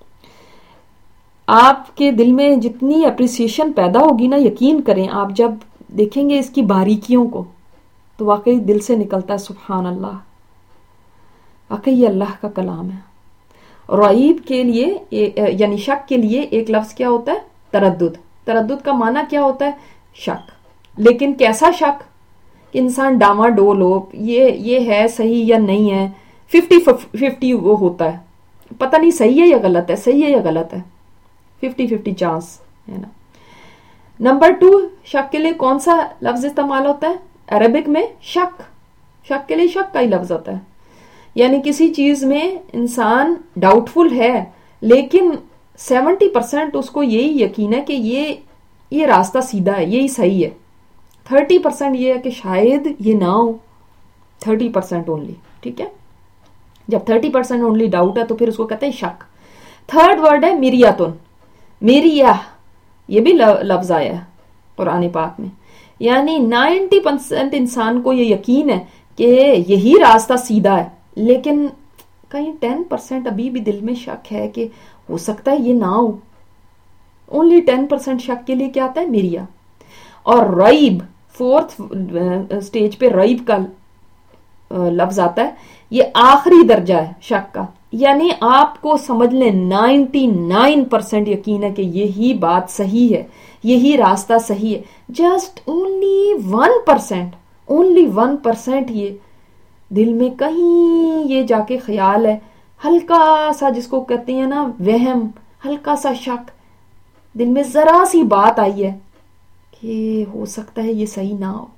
آپ کے دل میں جتنی اپریسیشن پیدا ہوگی نا, یقین کریں آپ جب دیکھیں گے اس کی باریکیوں کو, تو واقعی دل سے نکلتا ہے سبحان اللہ, واقعی یہ اللہ کا کلام ہے. ریب کے لیے یعنی شک کے لیے ایک لفظ کیا ہوتا ہے؟ تردد. تردد کا معنی کیا ہوتا ہے؟ شک. لیکن کیسا شک کہ انسان ڈاما ڈول ہو, یہ یہ ہے صحیح یا نہیں ہے, ففٹی ففٹی وہ ہوتا ہے, پتہ نہیں صحیح ہے یا غلط ہے, صحیح ہے یا غلط ہے, ففٹی ففٹی چانس ہے نا. نمبر ٹو, شک کے لیے کون سا لفظ استعمال ہوتا ہے عربک میں؟ شک. شک کے لیے شک کا ہی لفظ ہوتا ہے, یعنی کسی چیز میں انسان ڈاؤٹ فل ہے, لیکن سیونٹی پرسینٹ اس کو یہی یقین ہے کہ یہ یہ راستہ سیدھا ہے, یہی صحیح ہے. تھرٹی پرسینٹ یہ ہے کہ شاید یہ نہ ہو, تھرٹی پرسینٹ اونلی, ٹھیک ہے. جب تھرٹی پرسینٹ اونلی ڈاؤٹ ہے تو پھر اس کو کہتے ہیں شک. تھرڈ ورڈ ہے میریاتن, میریا, یہ بھی لفظ آیا ہے قرآن پاک میں, یعنی نائنٹی پرسینٹ انسان کو یہ یقین ہے کہ یہی راستہ سیدھا ہے, لیکن کہیں ٹین پرسینٹ ابھی بھی دل میں شک ہے کہ ہو سکتا ہے یہ نہ ہو. اونلی ٹین پرسینٹ شک کے لیے کیا آتا ہے؟ میریا. اور ریب, فورتھ سٹیج پہ ریب کا لفظ آتا ہے, یہ آخری درجہ ہے شک کا, یعنی آپ کو سمجھ لیں نائنٹی نائن پرسینٹ یقین ہے کہ یہی بات صحیح ہے, یہی راستہ صحیح ہے, just only one percent, only one percent یہ دل میں کہیں یہ جا کے خیال ہے, ہلکا سا جس کو کہتے ہیں نا وہم, ہلکا سا شک, دل میں ذرا سی بات آئی ہے کہ ہو سکتا ہے یہ صحیح نہ ہو.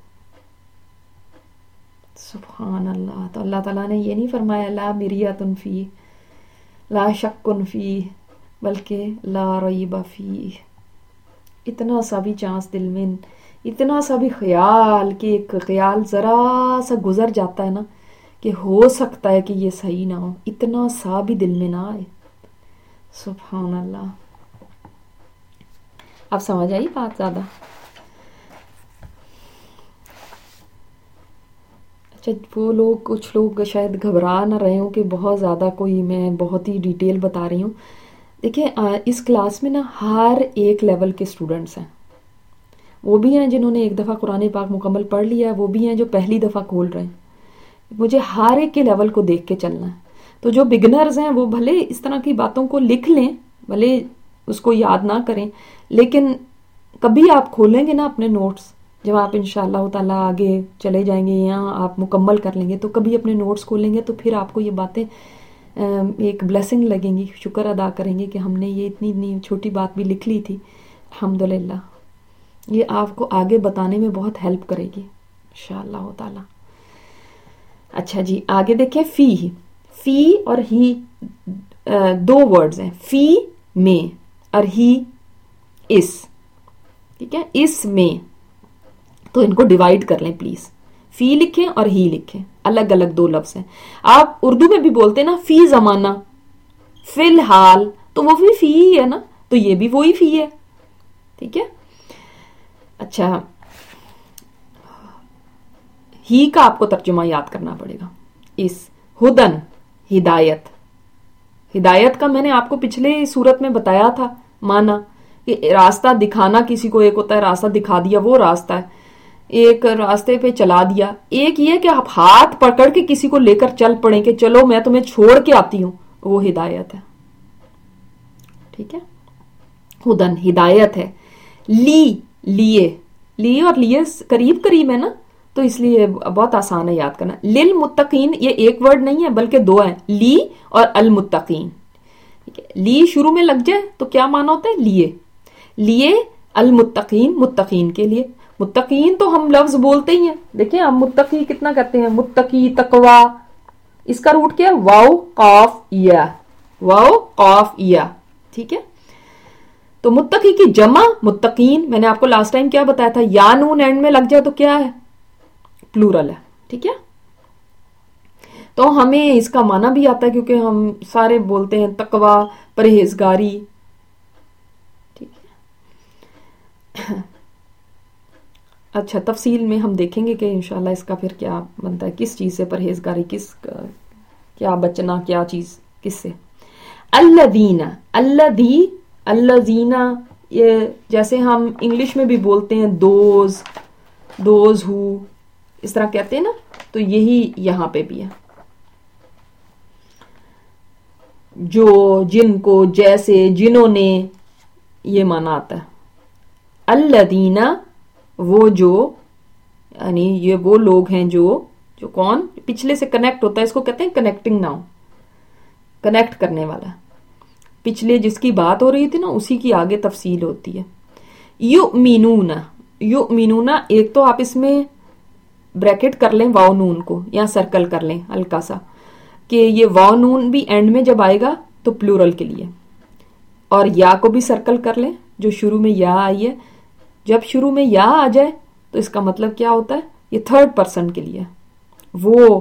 سبحان اللہ. تو اللہ تعالیٰ نے یہ نہیں فرمایا لا مریۃ فی, لا شک فی, بلکہ لا ریب فی. اتنا سا بھی چانس دل میں, اتنا سا بھی خیال, کہ ایک خیال ذرا سا گزر جاتا ہے نا کہ ہو سکتا ہے کہ یہ صحیح نہ ہو, اتنا سا بھی دل میں نہ آئے. سبحان اللہ. اب سمجھ آئی بات زیادہ؟ اچھا, وہ لوگ کچھ لوگ شاید گھبرا نہ رہے ہوں کہ بہت زیادہ کوئی میں بہت ہی ڈیٹیل بتا رہی ہوں. دیکھیں اس کلاس میں نا ہر ایک لیول کے اسٹوڈنٹس ہیں, وہ بھی ہیں جنہوں نے ایک دفعہ قرآن پاک مکمل پڑھ لیا ہے, وہ بھی ہیں جو پہلی دفعہ کھول رہے ہیں. مجھے ہر ایک کے لیول کو دیکھ کے چلنا ہے. تو جو بگنرز ہیں وہ بھلے اس طرح کی باتوں کو لکھ لیں, بھلے اس کو یاد نہ کریں, لیکن کبھی آپ کھولیں گے نا اپنے نوٹس، جب آپ انشاءاللہ تعالیٰ آگے چلے جائیں گے یا آپ مکمل کر لیں گے، تو کبھی اپنے نوٹس کھولیں گے تو پھر آپ کو یہ باتیں ایک بلیسنگ لگیں گی، شکر ادا کریں گے کہ ہم نے یہ اتنی اتنی چھوٹی بات بھی لکھ لی تھی. الحمدللہ یہ آپ کو آگے بتانے میں بہت ہیلپ کرے گی انشاءاللہ تعالیٰ. اچھا جی آگے دیکھیں، فی فی اور ہی دو ورڈز ہیں، فی میں اور ہی اس. ٹھیک ہے، اس میں تو ان کو ڈیوائڈ کر لیں پلیز، فی لکھیں اور ہی لکھیں، الگ الگ دو لفظ ہیں. آپ اردو میں بھی بولتے نا فی زمانہ، فی الحال، تو وہ بھی فی ہی ہے نا، تو یہ بھی وہی فی ہے. ٹھیک ہے. اچھا ہی کا آپ کو ترجمہ یاد کرنا پڑے گا. اس ہدن ہدایت، ہدایت کا میں نے آپ کو پچھلے صورت میں بتایا تھا مانا کہ راستہ دکھانا کسی کو، ایک ہوتا ہے راستہ دکھا دیا وہ راستہ ہے، ایک راستے پہ چلا دیا، ایک یہ کہ آپ ہاتھ پکڑ کے کسی کو لے کر چل پڑیں کہ چلو میں تمہیں چھوڑ کے آتی ہوں، وہ ہدایت ہے. ٹھیک ہے، ہدن ہدایت ہے. لی لیے، لی اور لیے قریب قریب ہے نا، تو اس لیے بہت آسان ہے یاد کرنا. للمتقین یہ ایک ورڈ نہیں ہے بلکہ دو ہیں، لی اور المتقین. لی شروع میں لگ جائے تو کیا معنی ہوتا ہے؟ لیے. لیے المتقین متقین کے لیے. متقین تو ہم لفظ بولتے ہی ہیں، دیکھیں ہم متقی کتنا کہتے ہیں، متقی تقوی، اس کا روٹ کیا ہے؟ واو قاف یا، واو قاف یا. ٹھیک ہے، تو متقی کی جمع متقین. میں نے آپ کو لاسٹ ٹائم کیا بتایا تھا، یا نون اینڈ میں لگ جائے تو کیا ہے؟ پلورل ہے. ٹھیک ہے، تو ہمیں اس کا معنی بھی آتا ہے کیونکہ ہم سارے بولتے ہیں تقوی، پرہیزگاری. ٹھیک ہے، اچھا تفصیل میں ہم دیکھیں گے کہ انشاءاللہ اس کا پھر کیا بنتا ہے، کس چیز سے پرہیزگاری، کس کیا بچنا، کیا چیز کس سے. الذین، الذی، الذین، یہ جیسے ہم انگلش میں بھی بولتے ہیں دوز، دوز ہو، اس طرح کہتے ہیں نا، تو یہی یہاں پہ بھی ہے، جو، جن کو، جیسے، جنہوں نے، یہ معنی آتا ہے. الذین وہ جو، یعنی یہ وہ لوگ ہیں جو، جو کون پچھلے سے کنیکٹ ہوتا ہے، اس کو کہتے ہیں کنیکٹنگ ناؤن، کنیکٹ کرنے والا. پچھلے جس کی بات ہو رہی تھی نا اسی کی آگے تفصیل ہوتی ہے. یؤمنون، یؤمنون ایک تو آپ اس میں بریکٹ کر لیں واو نون کو، یا سرکل کر لیں ہلکا سا، کہ یہ واو نون بھی اینڈ میں جب آئے گا تو پلورل کے لیے، اور یا کو بھی سرکل کر لیں جو شروع میں یا آئی ہے. جب شروع میں یا آ جائے تو اس کا مطلب کیا ہوتا ہے؟ یہ تھرڈ پرسن کے لیے، وہ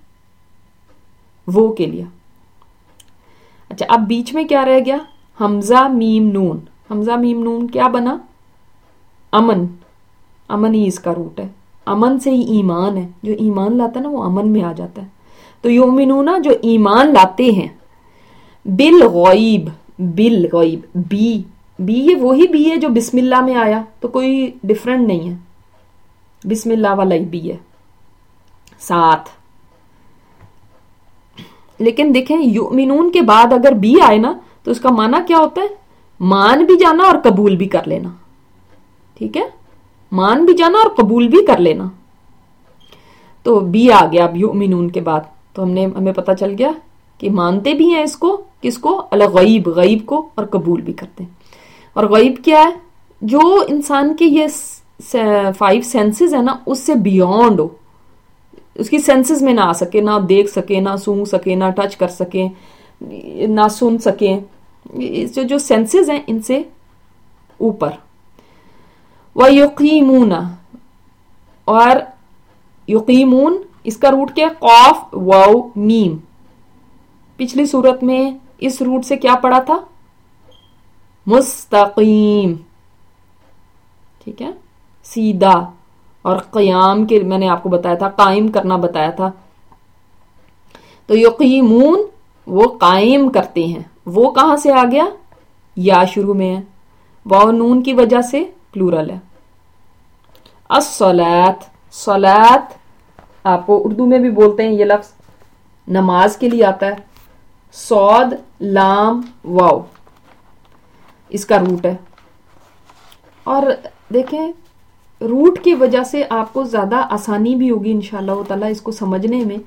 وہ کے لیے. اچھا اب بیچ میں کیا رہ گیا؟ حمزہ میم نون. حمزہ میم نون کیا بنا؟ امن. امن ہی اس کا روٹ ہے، امن سے ہی ایمان ہے، جو ایمان لاتا ہے نا وہ امن میں آ جاتا ہے. تو یؤمنون جو ایمان لاتے ہیں، بالغیب، بالغیب، بی بی یہ وہی بی ہے جو بسم اللہ میں آیا، تو کوئی ڈفرنٹ نہیں ہے، بسم اللہ والا ہی بی ہے ساتھ. لیکن دیکھیں یؤمنون کے بعد اگر بی آئے نا تو اس کا معنی کیا ہوتا ہے؟ مان بھی جانا اور قبول بھی کر لینا. ٹھیک ہے، مان بھی جانا اور قبول بھی کر لینا. تو بی آ گیا اب یؤمنون کے بعد، تو ہم نے ہمیں پتہ چل گیا کہ مانتے بھی ہیں اس کو، کس کو؟ الغیب، غیب کو، اور قبول بھی کرتے ہیں. اور غیب کیا ہے؟ جو انسان کے یہ فائیو سینسز ہے نا اس سے بیونڈ ہو، اس کی سینسز میں نہ آ سکے، نہ دیکھ سکے، نہ سونگ سکے، نہ ٹچ کر سکے، نہ سن سکے، جو جو سینسز ہیں ان سے اوپر. وَيُقِيمُونَ، اور یقیمون اس کا روٹ کیا ہے؟ قاف واو میم. پچھلی صورت میں اس روٹ سے کیا پڑھا تھا؟ مستقیم. ٹھیک ہے، سیدھا. اور قیام کے میں نے آپ کو بتایا تھا، قائم کرنا بتایا تھا. تو یقیمون وہ قائم کرتے ہیں، وہ کہاں سے آ گیا؟ یا شروع میں ہے، واو نون کی وجہ سے پلورل ہے. الصلاۃ، صلاۃ آپ کو اردو میں بھی بولتے ہیں، یہ لفظ نماز کے لیے آتا ہے. صاد لام واو اس کا روٹ ہے. اور دیکھیں روٹ کی وجہ سے آپ کو زیادہ آسانی بھی ہوگی انشاءاللہ تعالیٰ اس کو سمجھنے میں.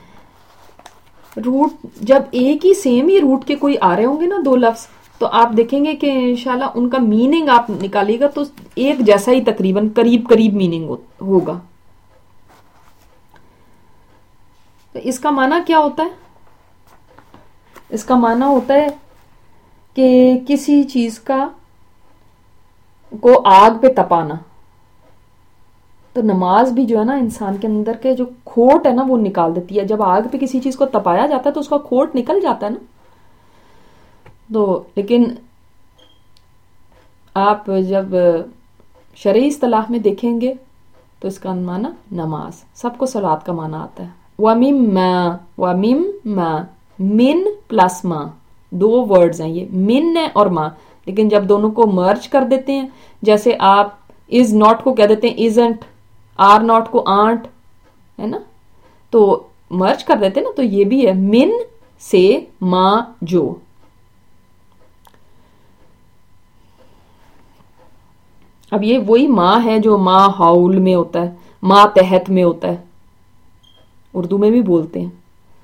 روٹ جب ایک ہی سیم ہی روٹ کے کوئی آ رہے ہوں گے نا دو لفظ, تو آپ دیکھیں گے کہ انشاءاللہ ان کا میننگ آپ نکالیے گا تو ایک جیسا ہی تقریباً قریب قریب میننگ ہوگا. تو اس کا معنی کیا ہوتا ہے؟ اس کا معنی ہوتا ہے کہ کسی چیز کا کو آگ پہ تپانا. تو نماز بھی جو ہے نا انسان کے اندر کے جو کھوٹ ہے نا وہ نکال دیتی ہے. جب آگ پہ کسی چیز کو تپایا جاتا ہے تو اس کا کھوٹ نکل جاتا ہے نا. تو لیکن آپ جب شرعی اصطلاح میں دیکھیں گے تو اس کا معنی نماز. سب کو صلات کا معنی آتا ہے. وَمِمَّا وَمِمَّا من پلس ماں دو ورڈز ہیں, یہ من ہے اور ماں, لیکن جب دونوں کو مرج کر دیتے ہیں, جیسے آپ از ناٹ کو کہہ دیتے ہیں ازنٹ, آر ناٹ کو آنٹ, ہے نا, تو مرج کر دیتے ہیں نا, تو یہ بھی ہے من سے ماں جو. اب یہ وہی ماں ہے جو ماں حول میں ہوتا ہے, ماں تحت میں ہوتا ہے, اردو میں بھی بولتے ہیں.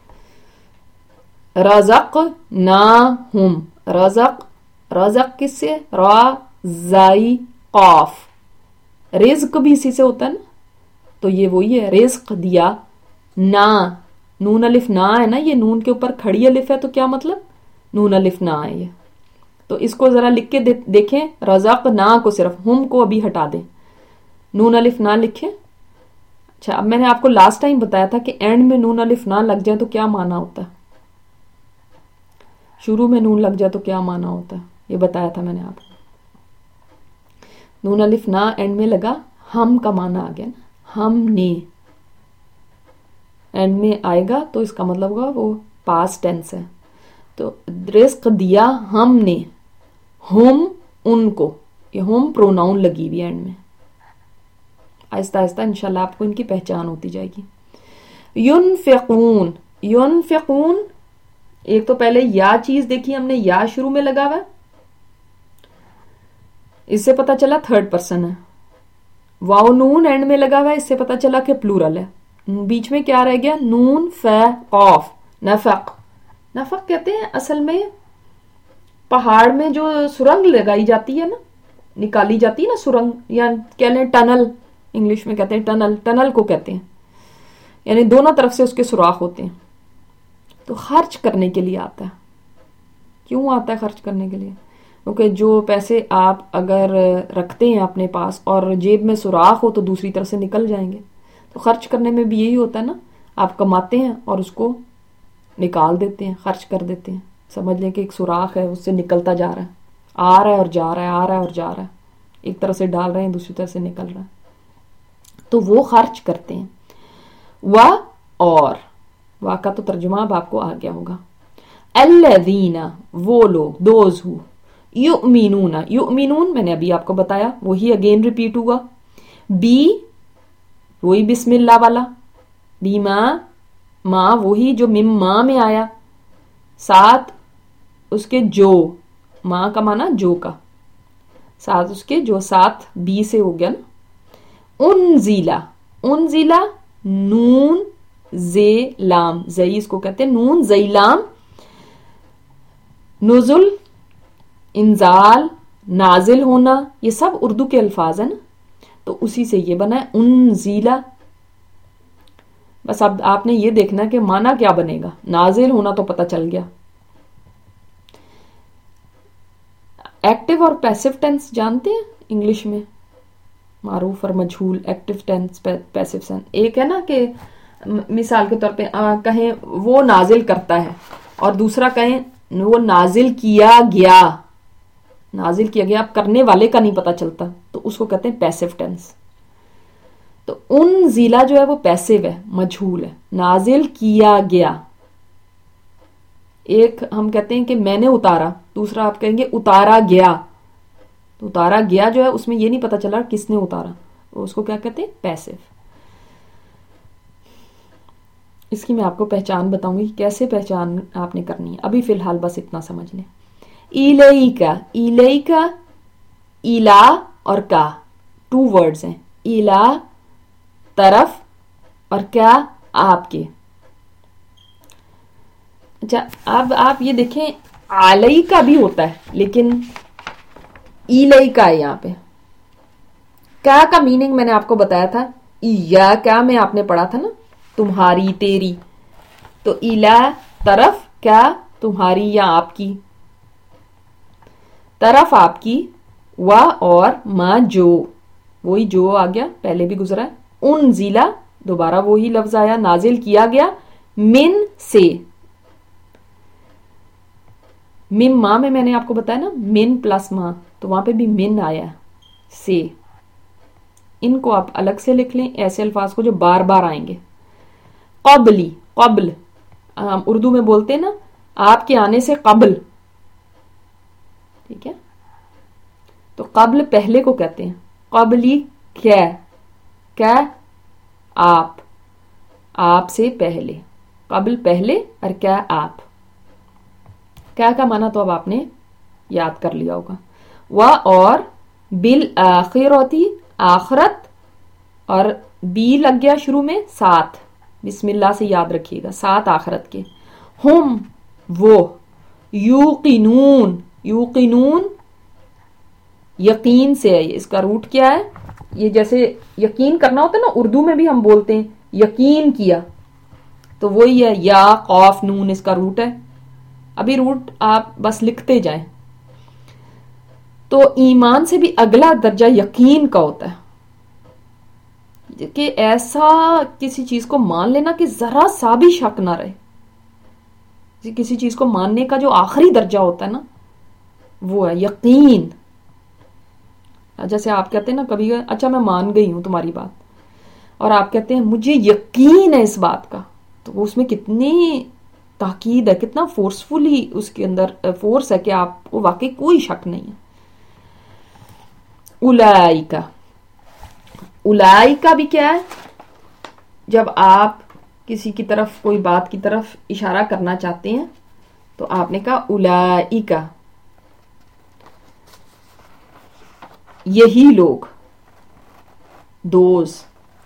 رزق نا ہم, رزق رزق کس سے, را زائی قاف, رزق بھی اسی سے ہوتا ہے نا, تو یہ وہی ہے رزق دیا. نا نون الف نا ہے نا, یہ نون کے اوپر کھڑی الف ہے, تو کیا مطلب نون الف نا ہے یہ. تو اس کو ذرا لکھ کے دیکھیں, رزق نا کو صرف, ہم کو ابھی ہٹا دیں, نون الف نا لکھیں. اچھا, اب میں نے آپ کو لاسٹ ٹائم بتایا تھا کہ اینڈ میں نون الف نا لگ جائے تو کیا معنی ہوتا ہے, شروع میں نون لگ جائے تو کیا معنی ہوتا ہے, یہ بتایا تھا میں نے آپ کو. نون الف نا اینڈ میں لگا, ہم کا معنی آ گیا نا, ہم نے اینڈ میں آئے گا تو اس کا مطلب ہوگا وہ پاسٹ ٹینس ہے. تو رزق دیا ہم نے, ہم ان کو, یہ ہم پروناؤن لگی ہوئی اینڈ میں. آہستہ آہستہ انشاءاللہ آپ کو ان کی پہچان ہوتی جائے گی. ینفقون, ینفقون ایک تو پہلے یا چیز دیکھی ہم نے, یا شروع میں لگا ہوا ہے, اس سے پتا چلا تھرڈ پرسن ہے. واو نون اینڈ میں لگا ہوا ہے, اس سے پتا چلا کہ پلورل ہے. بیچ میں کیا رہ گیا, نون ف قاف, نفق. نفق کہتے ہیں اصل میں پہاڑ میں جو سرنگ لگائی جاتی ہے نا, نکالی جاتی ہے نا سرنگ, یا کہہ لیں ٹنل, انگلش میں کہتے ہیں ٹنل, ٹنل کو کہتے ہیں, یعنی دونوں طرف سے اس کے سوراخ ہوتے ہیں. تو خرچ کرنے کے لیے آتا ہے. کیوں آتا ہے خرچ کرنے کے لیے؟ کیونکہ جو پیسے آپ اگر رکھتے ہیں اپنے پاس اور جیب میں سوراخ ہو تو دوسری طرف سے نکل جائیں گے. تو خرچ کرنے میں بھی یہی ہوتا ہے نا, آپ کماتے ہیں اور اس کو نکال دیتے ہیں, خرچ کر دیتے ہیں. سمجھ لیں کہ ایک سوراخ ہے, اس سے نکلتا جا رہا ہے, آ رہا ہے اور جا رہا ہے, آ رہا ہے اور جا رہا ہے, ایک طرف سے ڈال رہے ہیں دوسری طرف سے نکل رہا ہے, تو وہ خرچ کرتے ہیں. و اور وا کا تو ترجمہ اب آپ کو آ گیا ہوگا. الذین وہ لوگ, دوز ہو, یؤمنون, یؤمنون میں نے ابھی آپ کو بتایا, وہی اگین ریپیٹ ہوا. بی وہی بسم اللہ والا, بی ماں, ماں وہی جو مم ماں میں آیا, ساتھ اس کے جو, ماں کا مانا جو کا, ساتھ اس کے جو, ساتھ بی سے ہو گیا نا. انزیلا, انزیلا نون زے لام, زئی اس کو کہتے ہیں, نون زئی لام, نزل, انزال, نازل ہونا, یہ سب اردو کے الفاظ ہیں نا, تو اسی سے یہ بنا ہے انزیلا. بس اب آپ نے یہ دیکھنا کہ معنی کیا بنے گا, نازل ہونا تو پتہ چل گیا. ایکٹیو اور پیسو ٹینس جانتے ہیں انگلش میں, معروف اور مجھول, ایکٹیو ٹینس, پیسو ٹینس. ایک ہے نا کہ مثال کے طور پہ کہیں وہ نازل کرتا ہے, اور دوسرا کہیں وہ نازل کیا گیا, نازل کیا گیا, اب کرنے والے کا نہیں پتا چلتا, تو اس کو کہتے ہیں پیسو ٹینس. تو ان زیلا جو ہے وہ پیسو ہے, مجھول ہے, نازل کیا گیا. ایک ہم کہتے ہیں کہ میں نے اتارا, دوسرا آپ کہیں گے اتارا گیا. تو اتارا گیا جو ہے اس میں یہ نہیں پتا چلا کس نے اتارا, اس کو کیا کہتے ہیں, پیسو. اس کی میں آپ کو پہچان بتاؤں گی, کیسے پہچان آپ نے کرنی ہے. ابھی فی الحال بس اتنا سمجھ لیں. ایلیکا, ایلیکا, ایلا اور کا ٹو ورڈز ہیں، الا طرف اور کیا آپ کے. اچھا اب آپ یہ دیکھیں علی کا بھی ہوتا ہے لیکن ایلئی کا ہے یہاں پہ. کیا کا میننگ میں نے آپ کو بتایا تھا، یا کیا میں آپ نے پڑھا تھا نا، تمہاری تیری. تو الا طرف کیا تمہاری یا آپ کی، طرف آپ کی، و اور ما جو، وہی جو آ گیا پہلے بھی گزرا ہے. انزلا دوبارہ وہی لفظ آیا، نازل کیا گیا، من سے. من ماں میں میں نے آپ کو بتایا نا من پلس ماں، تو وہاں پہ بھی من آیا سے. ان کو آپ الگ سے لکھ لیں ایسے الفاظ کو جو بار بار آئیں گے. قبلی قبل، ہم اردو میں بولتے ہیں نا آپ کے آنے سے قبل، ٹھیک ہے. تو قبل پہلے کو کہتے ہیں، قبلی کیا کیا آپ، آپ سے پہلے، قبل پہلے اور کیا آپ. کیا کا معنی تو اب آپ نے یاد کر لیا ہوگا. و اور بالآخرتی آخرت، اور بی لگ گیا شروع میں ساتھ، بسم اللہ سے یاد رکھیے گا، ساتھ آخرت کے. ہم وہ، یوقنون یوقنون یقین سے ہے، اس کا روٹ کیا ہے، یہ جیسے یقین کرنا ہوتا ہے نا اردو میں بھی ہم بولتے ہیں یقین کیا، تو وہی ہے یا قاف نون اس کا روٹ ہے. ابھی روٹ آپ بس لکھتے جائیں. تو ایمان سے بھی اگلا درجہ یقین کا ہوتا ہے کہ ایسا کسی چیز کو مان لینا کہ ذرا سا بھی شک نہ رہے. کسی چیز کو ماننے کا جو آخری درجہ ہوتا ہے نا وہ ہے یقین. جیسے آپ کہتے ہیں نا کبھی اچھا میں مان گئی ہوں تمہاری بات، اور آپ کہتے ہیں مجھے یقین ہے اس بات کا، تو اس میں کتنی تاکید ہے، کتنا فورسفلی اس کے اندر فورس ہے کہ آپ کو واقعی کوئی شک نہیں ہے. اولائکا، اولائکا بھی کیا ہے، جب آپ کسی کی طرف کوئی بات کی طرف اشارہ کرنا چاہتے ہیں تو آپ نے کہا اولائکا، یہی لوگ، دوز.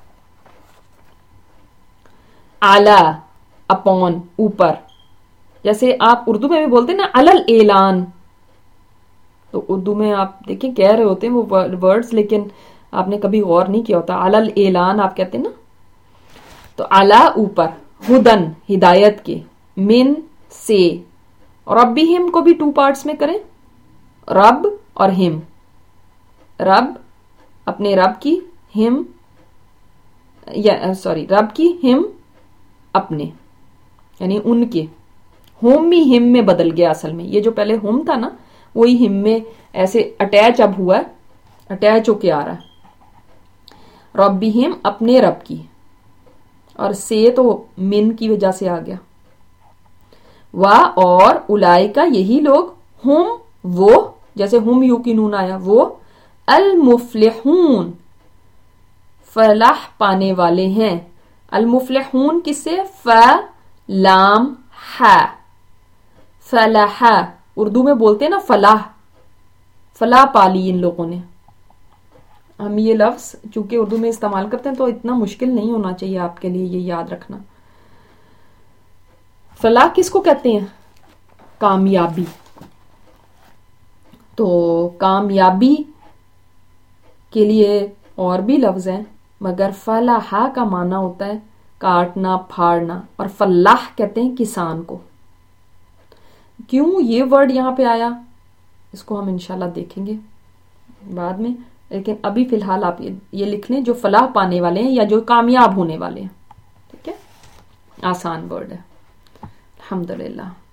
اعلی اپون اوپر، جیسے آپ اردو میں بھی بولتے ہیں نا علل اعلان، تو اردو میں آپ دیکھیں کہہ رہے ہوتے ہیں وہ ورڈز لیکن آپ نے کبھی غور نہیں کیا ہوتا. علل اعلان آپ کہتے ہیں نا، تو اعلی اوپر، ہدن ہدایت کے، من سے. ربہم کو بھی ٹو پارٹس میں کریں، رب اور ہم. رب اپنے رب کی، ہم یا سوری رب کی، ہم اپنے یعنی ان کے. ہوم بھی ہم میں بدل گیا اصل میں، یہ جو پہلے ہوم تھا نا وہی ہم میں ایسے اٹیچ اب ہوا ہے، اٹیچ ہو کے آ رہا ہے. ربہم اپنے رب کی، اور سے تو من کی وجہ سے آ گیا. وا اور اولائکا یہی لوگ، ہم وہ، جیسے ہم یوقنون آیا وہ، المفلحون فلاح پانے والے ہیں. المفلحون کس سے، ف لام ح، فلاح، اردو میں بولتے ہیں نا فلاح، فلاح پالی ان لوگوں نے. ہم یہ لفظ چونکہ اردو میں استعمال کرتے ہیں تو اتنا مشکل نہیں ہونا چاہیے آپ کے لیے یہ یاد رکھنا. فلاح کس کو کہتے ہیں، کامیابی. تو کامیابی کے لیے اور بھی لفظ ہیں مگر فلاح کا معنی ہوتا ہے کاٹنا پھاڑنا، اور فلاح کہتے ہیں کسان کو. کیوں یہ ورڈ یہاں پہ آیا اس کو ہم انشاءاللہ دیکھیں گے بعد میں، لیکن ابھی فی الحال آپ یہ لکھ لیں جو فلاح پانے والے ہیں یا جو کامیاب ہونے والے ہیں. ٹھیک ہے، آسان ورڈ ہے. الحمدللہ.